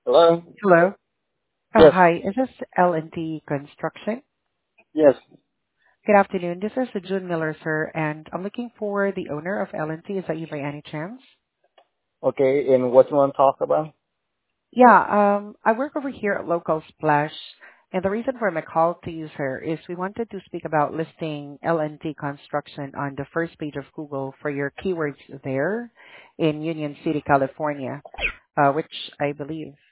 Hello? Hello. Yes, Hi. Is this L&T Construction? yes. Good afternoon. This is June Miller, sir, and I'm looking for the owner of L&T. Is that you by any chance? Okay, and what you want to talk about? Yeah, I work over here at Local Splash, and the reason for my call to you, sir, is we wanted to speak about listing L&T Construction on the first page of Google for your keywords there in Union City, California, which I believe